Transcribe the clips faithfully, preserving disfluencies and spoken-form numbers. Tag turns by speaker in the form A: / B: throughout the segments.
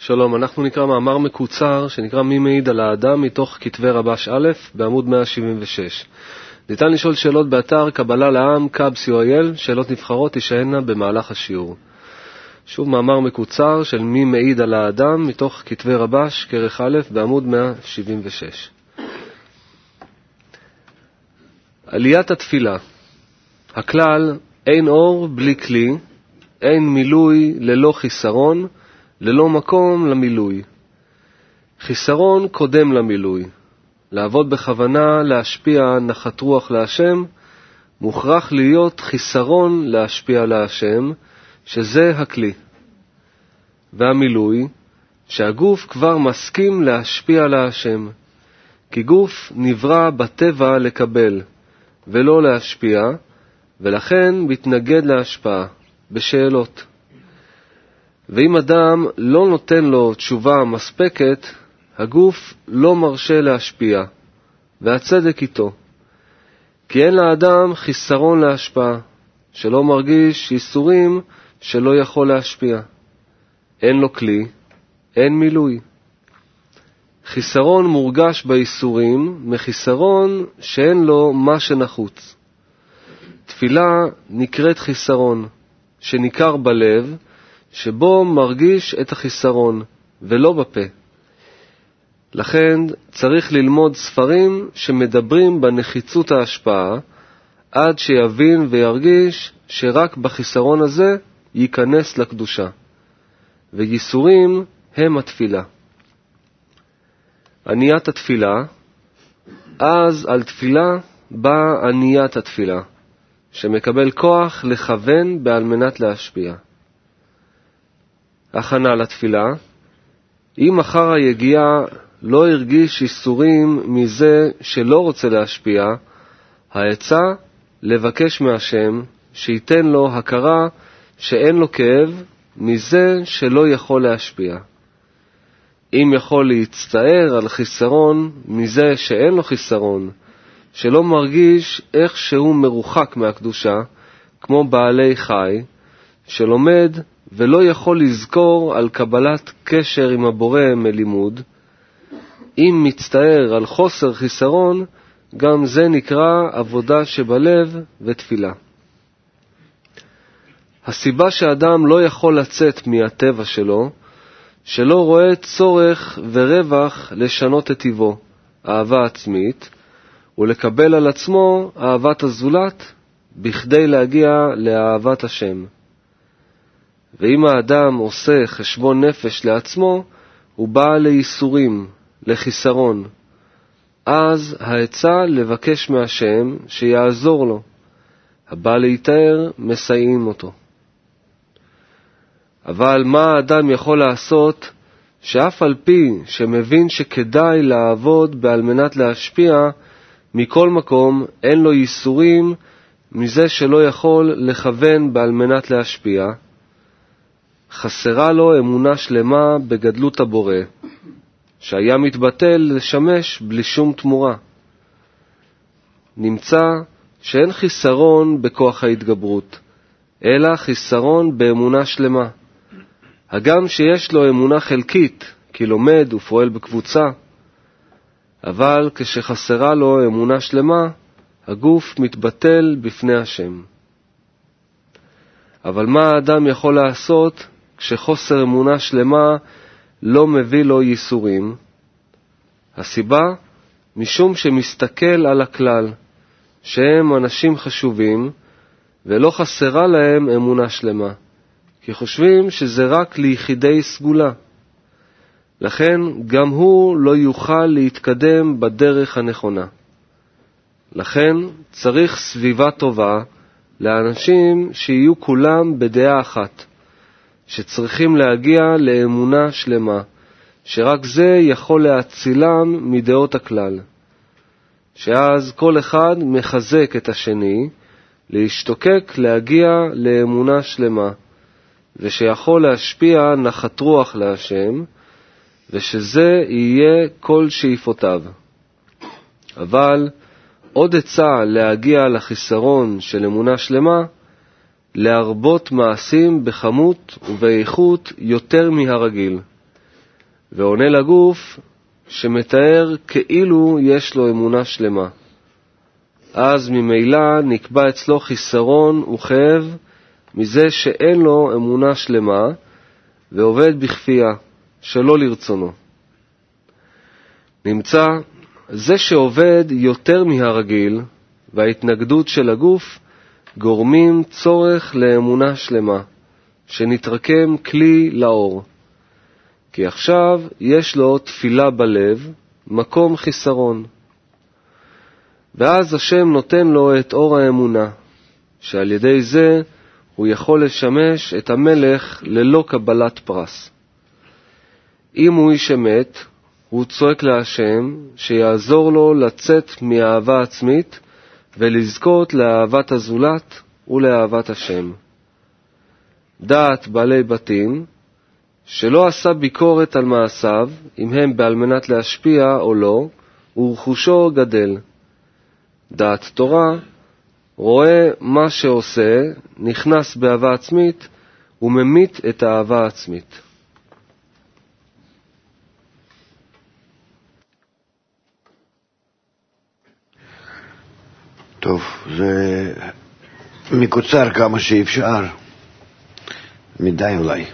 A: שלום, אנחנו נקרא מאמר מקוצר שנקרא מי מעיד על האדם מתוך כתבי רבש א' בעמוד מאה שבעים ושש. ניתן לשאול שאלות באתר קבלה לעם קאב סי או איי אל, שאלות נבחרות תישאלנה במהלך השיעור. שוב מאמר מקוצר של מי מעיד על האדם מתוך כתבי רבש כרך א' בעמוד מאה שבעים ושש. עליית התפילה. הכלל, אין אור בלי כלי, אין מילוי ללא חיסרון, ללא מקום למילוי. חיסרון קודם למילוי. לעבוד בכוונה, להשפיע נחת רוח להשם, מוכרח להיות חיסרון להשפיע להשם, שזה הכלי. והמילוי, שהגוף כבר מסכים להשפיע להשם, כי גוף נברא בטבע לקבל, ולא להשפיע, ולכן מתנגד להשפעה, בשאלות. ואם אדם לא נותן לו תשובה מספקת, הגוף לא מרשה להשפיע, והצדק איתו. כי אין לאדם חיסרון להשפעה, שלא מרגיש ייסורים שלא יכול להשפיע. אין לו כלי, אין מילוי. חיסרון מורגש בייסורים, מחיסרון שאין לו מה שנחוץ. תפילה נקראת חיסרון, שניכר בלב, שבו מרגיש את החיסרון, ולא בפה. לכן צריך ללמוד ספרים שמדברים בנחיצות ההשפעה, עד שיבין וירגיש שרק בחיסרון הזה ייכנס לקדושה. וייסורים הם התפילה. עניית התפילה, אז על תפילה באה עניית התפילה, שמקבל כוח לכוון בעל מנת להשפיע. הכנה לתפילה, אם אחר היגיעה לא הרגיש איסורים מזה שלא רוצה להשפיע, העצה לבקש מהשם שייתן לו הכרה שאין לו כאב מזה שלא יכול להשפיע. אם יכול להצטער על חיסרון מזה שאין לו חיסרון, שלא מרגיש איך שהוא מרוחק מהקדושה, כמו בעלי חי, שלומד ולא יכול לזכור על קבלת קשר עם הבורא מלימוד, אם מצטער על חוסר חיסרון, גם זה נקרא עבודה שבלב ותפילה. הסיבה שאדם לא יכול לצאת מהטבע שלו, שלא רואה צורך ורווח לשנות את טבעו, אהבה עצמית, ולקבל על עצמו אהבת הזולת, בכדי להגיע לאהבת השם. ואם האדם עושה חשבון נפש לעצמו, הוא בא לייסורים, לחיסרון. אז העצה לבקש מהשם שיעזור לו. הבא להתאר מסייעים אותו. אבל מה האדם יכול לעשות שאף על פי שמבין שכדאי לעבוד בעל מנת להשפיע, מכל מקום אין לו ייסורים מזה שלא יכול לכוון בעל מנת להשפיע? חסרה לו אמונה שלמה בגדלות הבורא, שהיה מתבטל לשמש בלי שום תמורה. נמצא שאין חיסרון בכוח ההתגברות, אלא חיסרון באמונה שלמה. הגם שיש לו אמונה חלקית, כי לומד ופועל בקבוצה, אבל כשחסרה לו אמונה שלמה, הגוף מתבטל בפני השם. אבל מה האדם יכול לעשות כשחוסר אמונה שלמה לא מביא לו ייסורים? הסיבה, משום שמסתכל על הכלל, שהם אנשים חשובים, ולא חסרה להם אמונה שלמה, כי חושבים שזה רק ליחידי סגולה. לכן גם הוא לא יוכל להתקדם בדרך הנכונה. לכן צריך סביבה טובה לאנשים שיהיו כולם בדעה אחת, שצריכים להגיע לאמונה שלמה, שרק זה יכול להצילם מדעות הכלל. שאז כל אחד מחזק את השני, להשתוקק להגיע לאמונה שלמה, ושיכול להשפיע נחת רוח להשם, ושזה יהיה כל שאיפותיו. אבל עוד עצה להגיע לחיסרון של אמונה שלמה, להרבות מעשים בכמות ובאיכות יותר מהרגיל, ועונה לגוף שמתאר כאילו יש לו אמונה שלמה. אז ממילא נקבע אצלו חיסרון וכאב מזה שאין לו אמונה שלמה ועובד בכפייה, שלא לרצונו. נמצא זה שעובד יותר מהרגיל וההתנגדות של הגוף גורמים צורך לאמונה שלמה, שנתרקם כלי לאור. כי עכשיו יש לו תפילה בלב, מקום חיסרון. ואז השם נותן לו את אור האמונה, שעל ידי זה הוא יכול לשמש את המלך ללא קבלת פרס. אם הוא איש אמת, הוא צועק להשם שיעזור לו לצאת מאהבה עצמית ולזכות לאהבת הזולת ולאהבת השם. דעת בעלי בתים שלא עשה ביקורת על מעשיו, אם הם בעל מנת להשפיע או לא, ורכושו גדל. דעת תורה רואה מה שעושה, נכנס באהבה עצמית וממית את האהבה העצמית.
B: טוב, זה מקוצר כמה שאפשר, מדי אולי.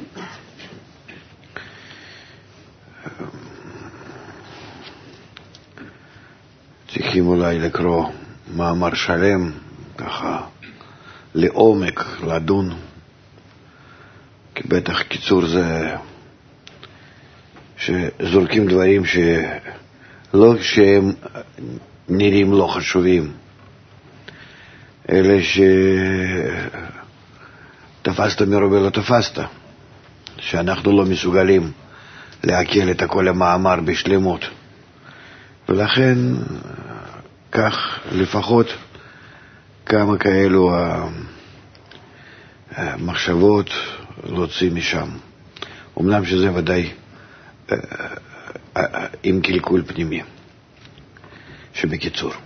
B: צריכים אולי לקרוא מאמר שלם, ככה לעומק, לדון, כי בטח קיצור זה שזורקים דברים שלא שהם נראים לא חשובים, אלא שתפסת מרובה לא תפסת, שאנחנו לא מסוגלים להקל את כל המאמר בשלמות, ולכן כך לפחות כמה כאלו המחשבות להוציא משם. אמנם שזה ודאי עם קלקול פנימי, שבקיצור.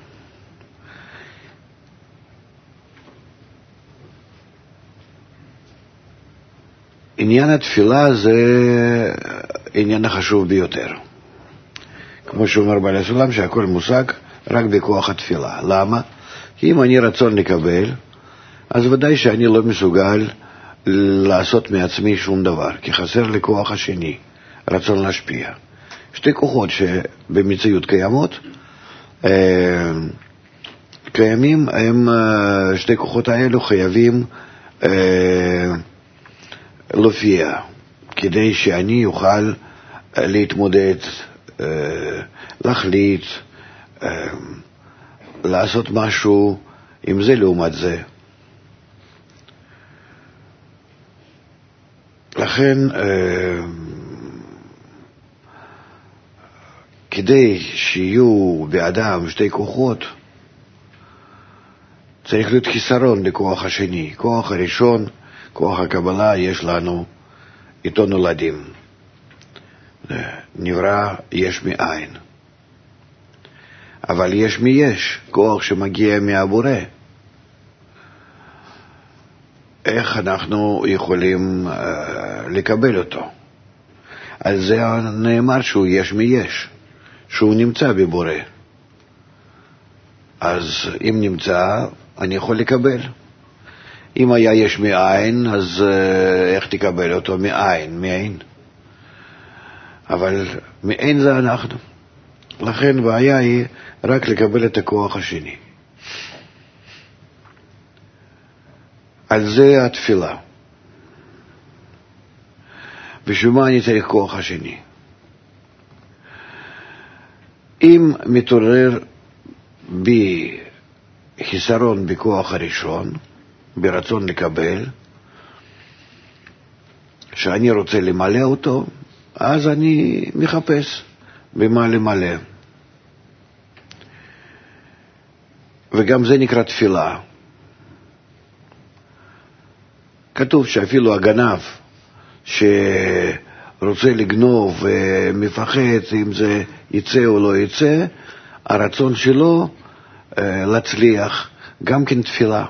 B: עניין התפילה זה עניין החשוב ביותר. כמו שאומר בעל הסולם, שהכל מושג רק בכוח התפילה. למה? כי אם אני רצון לקבל, אז ודאי שאני לא מסוגל לעשות מעצמי שום דבר, כי חסר לי כוח השני, רצון להשפיע. שתי כוחות שבמציאות קיימות, קיימים, הם, שתי כוחות האלו חייבים להופיע, כדי שאני אוכל להתמודד, להחליט, לעשות משהו עם זה לעומת זה. לכן, כדי שיהיו באדם שתי כוחות, צריך להיות חיסרון לכוח השני. כוח הראשון, כוח הקבלה, יש לנו איתו נולדים. נברא יש מאין. אבל יש מי יש, כוח שמגיע מהבורא. איך אנחנו יכולים uh, לקבל אותו? על זה נאמר שהוא יש מי יש, שהוא נמצא בבורא. אז אם נמצא, אני יכול לקבל. אם היה יש מאין, אז uh, איך תקבל אותו? מאין, מאין. אבל מאין זה אנחנו. לכן בעיה היא רק לקבל את הכוח השני. על זה התפילה. בשביל מה אני צריך כוח השני? אם מתעורר בי חיסרון בכוח הראשון, ברצון לקבל, שאני רוצה למלא אותו, אז אני מחפש במה למלא. וגם זה נקרא תפילה. כתוב שאפילו הגנב שרוצה לגנוב ומפחד אם זה יצא או לא יצא, הרצון שלו להצליח גם כן תפילה.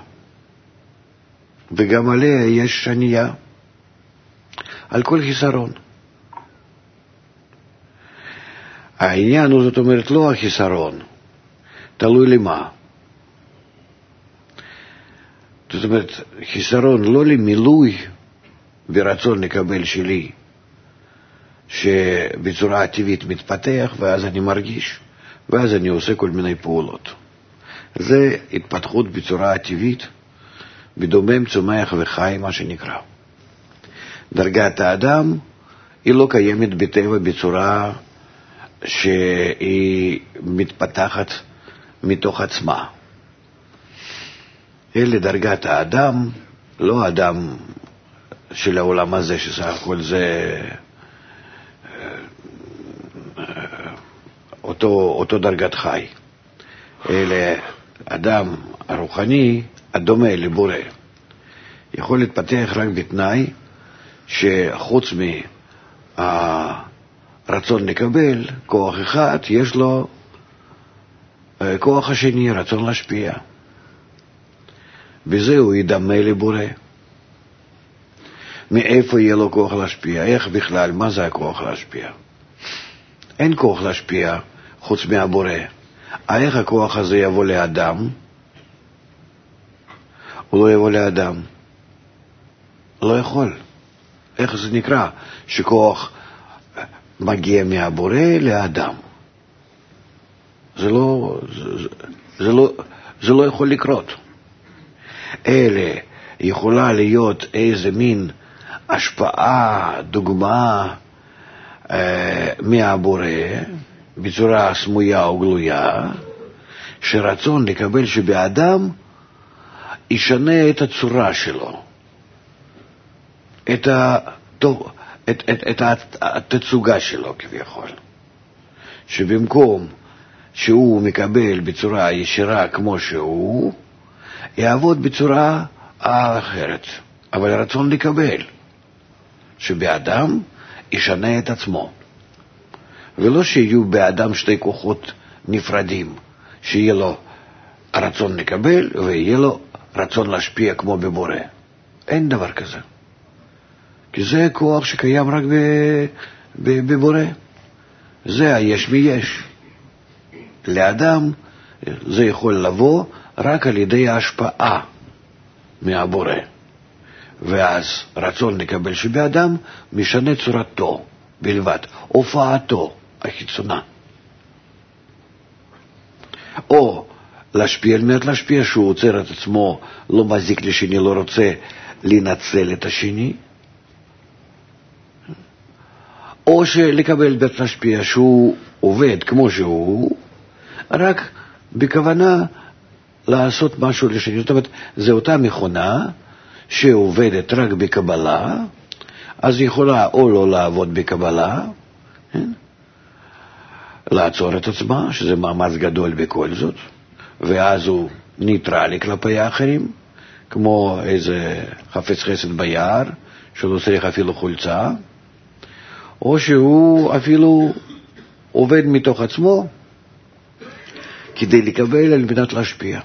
B: וגם עליה יש שנייה, על כל חיסרון. העניין הוא, זאת אומרת, לא החיסרון, תלוי למה. זאת אומרת, חיסרון לא למילוי ברצון לקבל שלי, שבצורה טבעית מתפתח, ואז אני מרגיש, ואז אני עושה כל מיני פעולות. זה התפתחות בצורה טבעית, בדומם, צומח וחי, מה שנקרא. דרגת האדם היא לא קיימת בטבע בצורה שהיא מתפתחת מתוך עצמה. אלה דרגת האדם, לא האדם של העולם הזה, שסך הכל זה אותו, אותו דרגת חי. אלה אדם הרוחני הדומה לבורא. יכול להתפתח רק בתנאי שחוץ מהרצון לקבל כוח אחד, יש לו כוח השני, רצון להשפיע. בזה הוא ידמה לבורא. מאיפה יהיה לו כוח להשפיע? איך בכלל? מה זה הכוח להשפיע? אין כוח להשפיע חוץ מהבורא. איך הכוח הזה יבוא לאדם? הוא לא יבוא לאדם. לא יכול. איך זה נקרא? שכוח מגיע מהבורא לאדם. זה לא, זה, זה לא, זה לא יכול לקרות. אלה יכולה להיות איזה מין השפעה, דוגמה אה, מהבורא, בצורה סמויה או גלויה, שרצון לקבל שבאדם ישנה את הצורה שלו, את, ה, טוב, את, את, את התצוגה שלו כביכול. שבמקום שהוא מקבל בצורה ישירה כמו שהוא, יעבוד בצורה אחרת. אבל הרצון לקבל שבאדם ישנה את עצמו. ולא שיהיו באדם שתי כוחות נפרדים, שיהיה לו הרצון לקבל ויהיה לו רצון להשפיע כמו בבורא. אין דבר כזה. כי זה כוח שקיים רק בבורא. זה היש מיש. לאדם זה יכול לבוא רק על ידי ההשפעה מהבורא. ואז רצון לקבל שבאדם משנה צורתו בלבד, הופעתו החיצונה. או להשפיע על מנת להשפיע, שהוא עוצר את עצמו, לא מזיק לשני, לא רוצה לנצל את השני. או שלקבל בית להשפיע שהוא עובד כמו שהוא, רק בכוונה לעשות משהו לשני. זאת אומרת, זה אותה מכונה שעובדת רק בקבלה, אז היא יכולה או לא לעבוד בקבלה, כן? לעצור את עצמה, שזה מאמץ גדול בכל זאת, ואז הוא ניטרלי כלפי האחרים, כמו איזה חפץ חסד ביער, שלא צריך אפילו חולצה, או שהוא אפילו עובד מתוך עצמו, כדי לקבל על מנת להשפיע.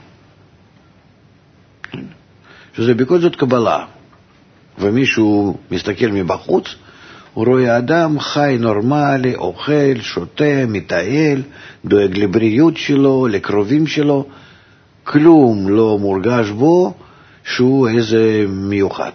B: שזה בכל זאת קבלה. ומישהו מסתכל מבחוץ, הוא רואה אדם חי נורמלי, אוכל, שותה, מטייל, דואג לבריאות שלו, לקרובים שלו, כלום לא מורגש בו שהוא איזה מיוחד.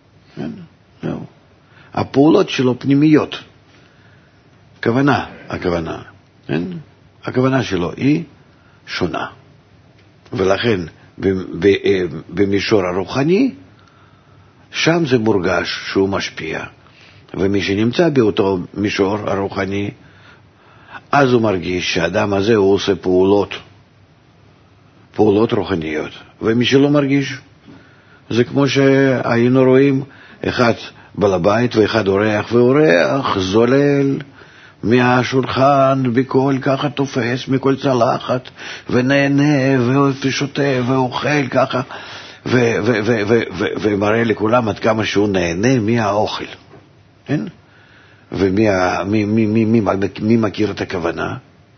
B: הפעולות שלו פנימיות. הכוונה, הכוונה. הכוונה שלו היא שונה. ולכן במישור הרוחני, שם זה מורגש שהוא משפיע. ומי שנמצא באותו מישור הרוחני, אז הוא מרגיש שהאדם הזה הוא עושה פעולות, פעולות רוחניות. ומי שלא מרגיש, זה כמו שהיינו רואים, אחד בעל הבית ואחד אורח, ואורח זולל מהשולחן בכל ככה תופס מכל צלחת, ונהנה ושותה ואוכל ככה, ומראה לכולם עד כמה שהוא נהנה מהאוכל. כן? ומי מי, מי, מי, מי, מי מכיר את הכוונה?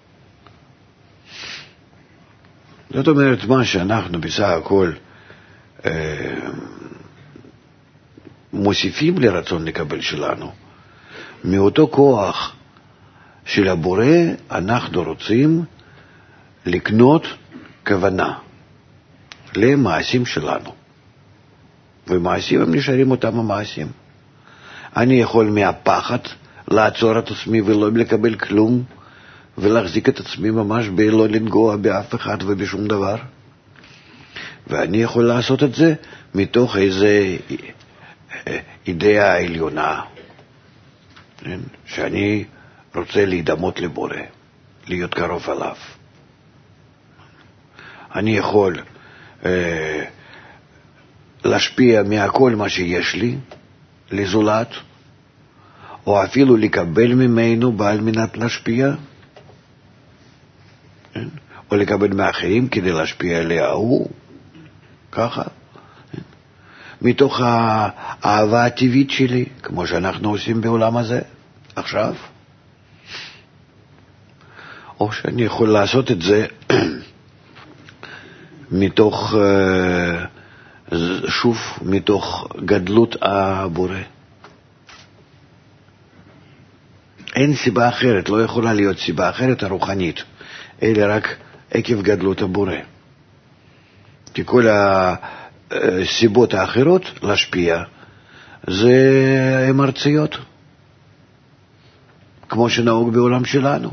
B: זאת אומרת, מה שאנחנו בסך הכל אה, מוסיפים לרצון לקבל שלנו, מאותו כוח של הבורא אנחנו רוצים לקנות כוונה למעשים שלנו. ומעשים הם נשארים אותם המעשים. אני יכול מהפחד לעצור את עצמי ולא לקבל כלום, ולהחזיק את עצמי ממש בלא לנגוע באף אחד ובשום דבר. ואני יכול לעשות את זה מתוך איזה אידאה עליונה, שאני רוצה להידמות לבורא, להיות קרוב עליו. אני יכול אה, להשפיע מהכל מה שיש לי לזולת, או אפילו לקבל ממנו בעל מנת להשפיע, או לקבל מאחרים כדי להשפיע עליה הוא, ככה, מתוך האהבה הטבעית שלי, כמו שאנחנו עושים בעולם הזה עכשיו. או שאני יכול לעשות את זה מתוך, שוב, מתוך גדלות הבורא. אין סיבה אחרת, לא יכולה להיות סיבה אחרת הרוחנית, אלא רק עקב גדלות הבורא. כי כל הסיבות האחרות להשפיע זה הם ארציות, כמו שנהוג בעולם שלנו.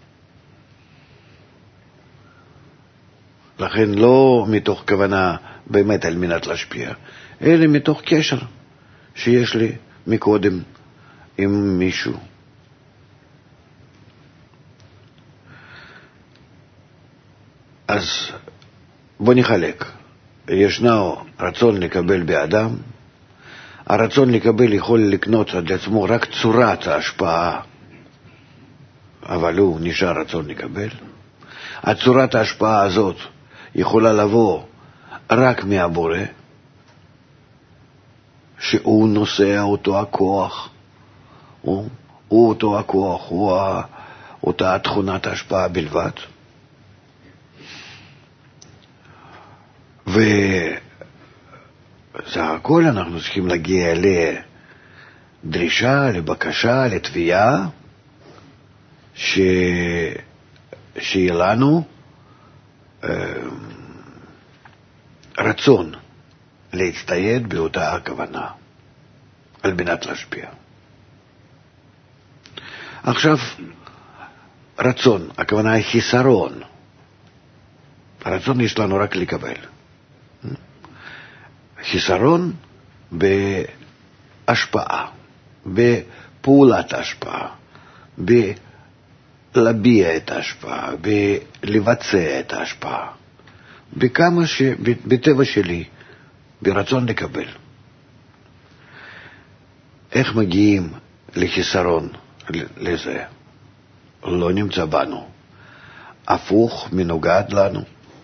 B: לכן לא מתוך כוונה באמת על מנת להשפיע, אלא מתוך קשר שיש לי מקודם עם מישהו. אז בוא נחלק. ישנו רצון לקבל באדם. הרצון לקבל יכול לקנות עד עצמו רק צורת ההשפעה, אבל הוא נשאר רצון לקבל. הצורת ההשפעה הזאת יכולה לבוא רק מהבורא, שהוא נושא אותו הכוח, הוא, הוא אותו הכוח, הוא אותה תכונת ההשפעה בלבד. וזה הכל אנחנו צריכים להגיע לדרישה, לבקשה, לתביעה, ש... שיהיה לנו אה, רצון להצטייד באותה הכוונה על מנת להשפיע. עכשיו, רצון, הכוונה היא חיסרון. הרצון יש לנו רק לקבל. חיסרון בהשפעה, בפעולת ההשפעה, בלהביע את ההשפעה, בלבצע את ההשפעה, בכמה ש... בטבע שלי, ברצון לקבל. איך מגיעים לחיסרון לזה? לא נמצא בנו. הפוך, מנוגד לנו.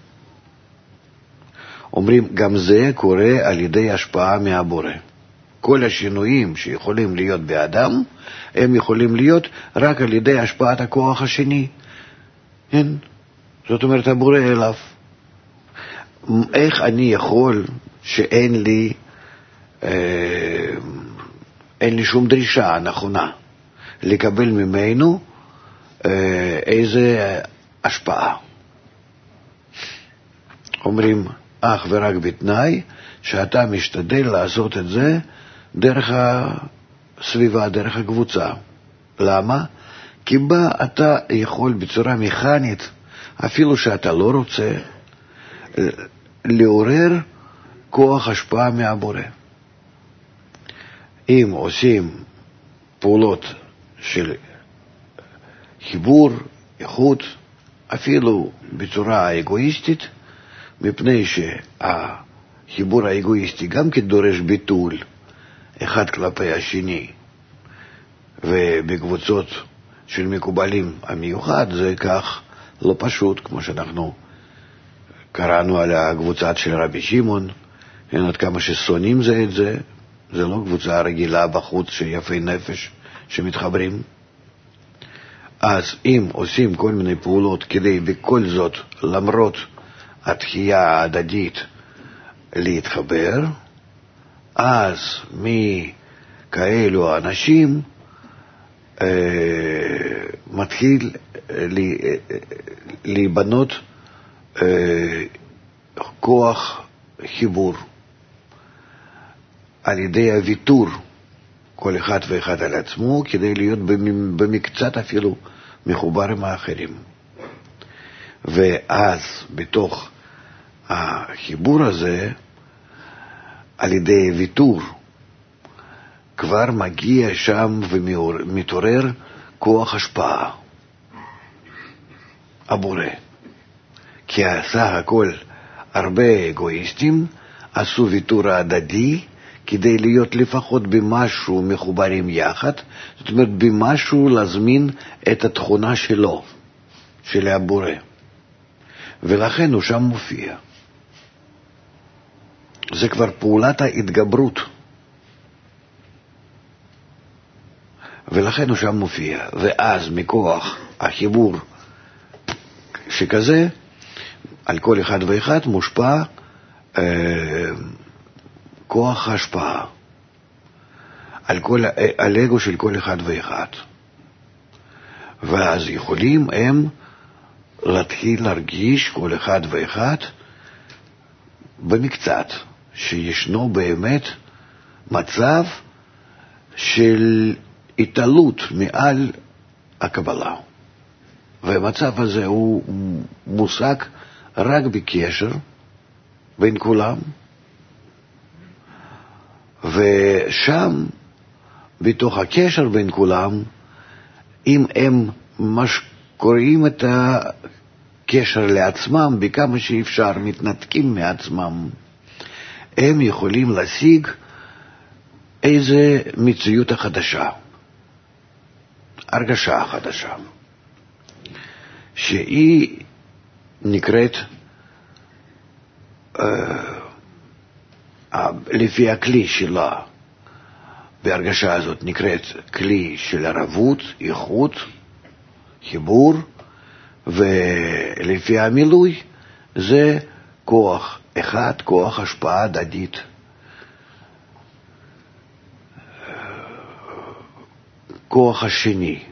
B: אומרים, גם זה קורה על ידי השפעה מהבורא. כל השינויים שיכולים להיות באדם, הם יכולים להיות רק על ידי השפעת הכוח השני. כן? זאת אומרת, הבורא אליו. איך אני יכול שאין לי, אה, אין לי שום דרישה נכונה לקבל ממנו אה, איזה השפעה? אומרים, אך ורק בתנאי שאתה משתדל לעשות את זה דרך הסביבה, דרך הקבוצה. למה? כי בה אתה יכול בצורה מכנית, אפילו שאתה לא רוצה, לעורר כוח השפעה מהבורא. אם עושים פעולות של חיבור, איכות, אפילו בצורה אגואיסטית, מפני שהחיבור האגואיסטי גם כן דורש ביטול אחד כלפי השני, ובקבוצות של מקובלים המיוחד זה כך לא פשוט, כמו שאנחנו קראנו על הקבוצת של רבי שמעון, אין עד כמה ששונאים זה את זה, זה לא קבוצה רגילה בחוץ שיפי נפש שמתחברים. אז אם עושים כל מיני פעולות כדי בכל זאת, למרות התחייה ההדדית, להתחבר, אז מכאלו האנשים אה, מתחיל להיבנות כוח חיבור על ידי הוויתור כל אחד ואחד על עצמו, כדי להיות במקצת אפילו מחובר עם האחרים. ואז בתוך החיבור הזה, על ידי ויתור, כבר מגיע שם ומתעורר כוח השפעה, הבורא. כי עשה הכל הרבה אגואיסטים, עשו ויתור הדדי, כדי להיות לפחות במשהו מחוברים יחד, זאת אומרת במשהו להזמין את התכונה שלו, של הבורא. ולכן הוא שם מופיע. זה כבר פעולת ההתגברות. ולכן הוא שם מופיע. ואז מכוח החיבור שכזה, על כל אחד ואחד מושפע אה, כוח ההשפעה. על, כל, על אגו של כל אחד ואחד. ואז יכולים הם להתחיל להרגיש כל אחד ואחד במקצת, שישנו באמת מצב של התעלות מעל הקבלה. והמצב הזה הוא מושג רק בקשר בין כולם, ושם בתוך הקשר בין כולם, אם הם מש... קוראים את הקשר לעצמם בכמה שאפשר, מתנתקים מעצמם, הם יכולים להשיג איזה מציאות החדשה, הרגשה החדשה, שהיא נקראת אה, לפי הכלי שלה, בהרגשה הזאת נקראת כלי של ערבות, איכות, חיבור, ולפי המילוי זה כוח אחד, כוח השפעה הדדית. כוח השני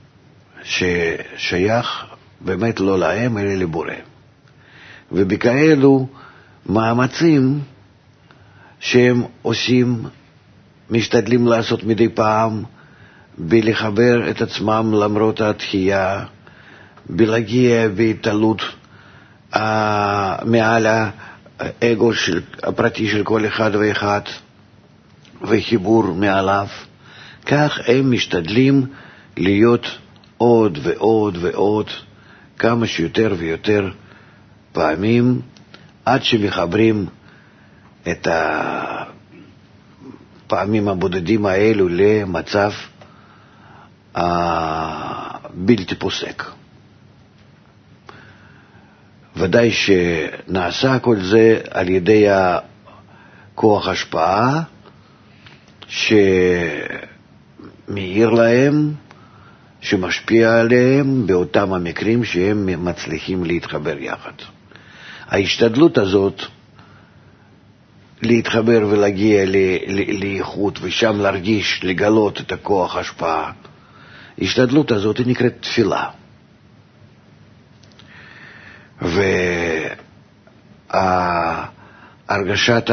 B: ששייך באמת לא להם אלא לבורא. ובכאלו מאמצים שהם עושים, משתדלים לעשות מדי פעם, בלחבר את עצמם למרות התחייה, בלהגיע בהתעלות uh, מעל האגו של, הפרטי של כל אחד ואחד, וחיבור מעליו. כך הם משתדלים להיות עוד ועוד ועוד, כמה שיותר ויותר פעמים, עד שמחברים את הפעמים הבודדים האלו למצב בלתי פוסק. ודאי שנעשה כל זה על ידי כוח השפעה שמאיר להם, שמשפיע עליהם באותם המקרים שהם מצליחים להתחבר יחד. ההשתדלות הזאת להתחבר ולהגיע לאיכות ושם להרגיש, לגלות את הכוח השפעה, ההשתדלות הזאת היא נקראת תפילה. והרגשת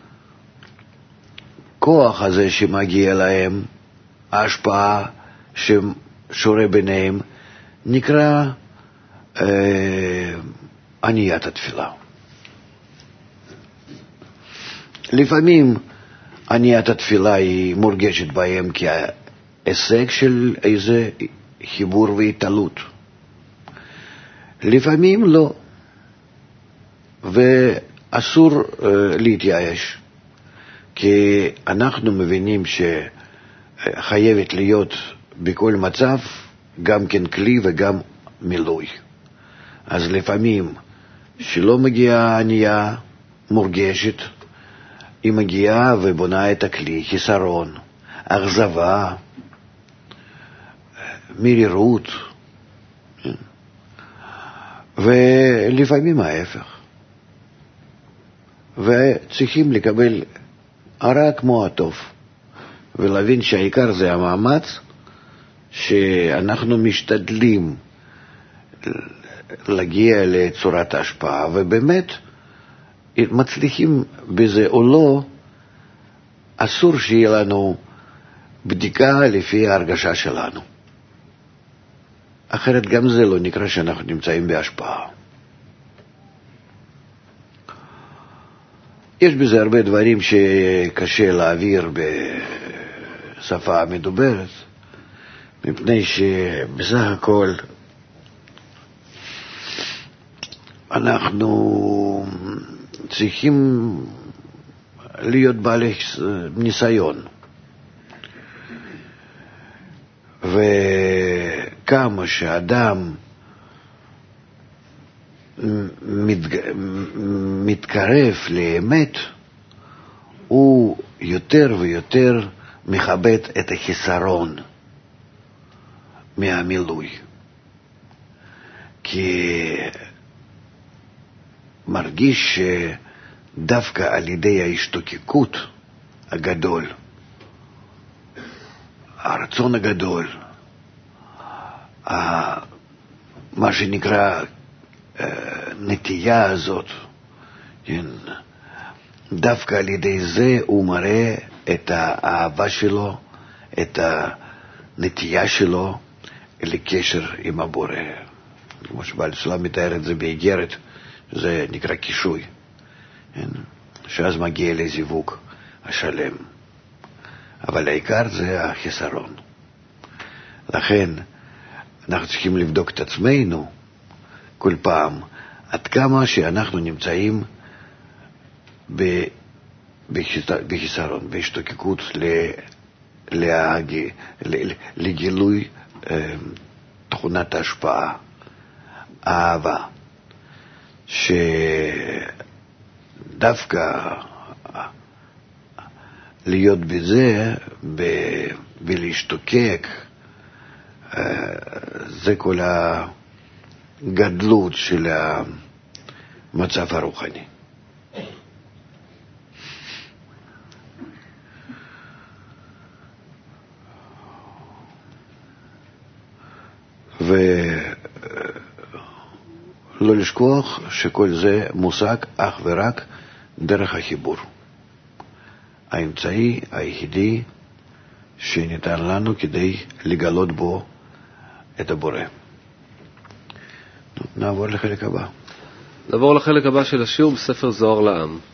B: הכוח הזה שמגיע להם, ההשפעה ששורה ביניהם, נקרא אה, עניית התפילה. לפעמים עניית התפילה היא מורגשת בהם כהישג של איזה חיבור והתעלות. לפעמים לא, ואסור uh, להתייאש, כי אנחנו מבינים שחייבת להיות בכל מצב גם כן כלי וגם מילוי. אז לפעמים שלא מגיעה ענייה מורגשת, היא מגיעה ובונה את הכלי, חיסרון, אכזבה, מרירות, ולפעמים ההפך. וצריכים לקבל הרע כמו הטוב, ולהבין שהעיקר זה המאמץ שאנחנו משתדלים להגיע לצורת ההשפעה, ובאמת מצליחים בזה או לא, אסור שיהיה לנו בדיקה לפי ההרגשה שלנו. אחרת גם זה לא נקרא שאנחנו נמצאים בהשפעה. יש בזה הרבה דברים שקשה להעביר בשפה המדוברת, מפני שבסך הכל אנחנו צריכים להיות בעלי ניסיון. וכמה שאדם מתקרב לאמת, הוא יותר ויותר מכבד את החיסרון מהמילוי. כי מרגיש שדווקא על ידי ההשתוקקות הגדול, הרצון הגדול, מה שנקרא נטייה הזאת, דווקא על ידי זה הוא מראה את האהבה שלו, את הנטייה שלו לקשר עם הבורא. כמו שבעל סולם מתאר את זה באיגרת, זה נקרא קישוי, שאז מגיע לזיווג השלם. אבל העיקר זה החיסרון. לכן אנחנו צריכים לבדוק את עצמנו כל פעם, עד כמה שאנחנו נמצאים בחיסרון, בהשתוקקות לגילוי תכונת ההשפעה, האהבה, שדווקא להיות בזה ולהשתוקק, זה כל הגדלות של המצב הרוחני. ולא לשכוח שכל זה מושג אך ורק דרך החיבור. האמצעי היחידי שניתן לנו כדי לגלות בו את הבורא. נעבור לחלק הבא.
A: נעבור לחלק הבא של השיעור בספר זוהר לעם.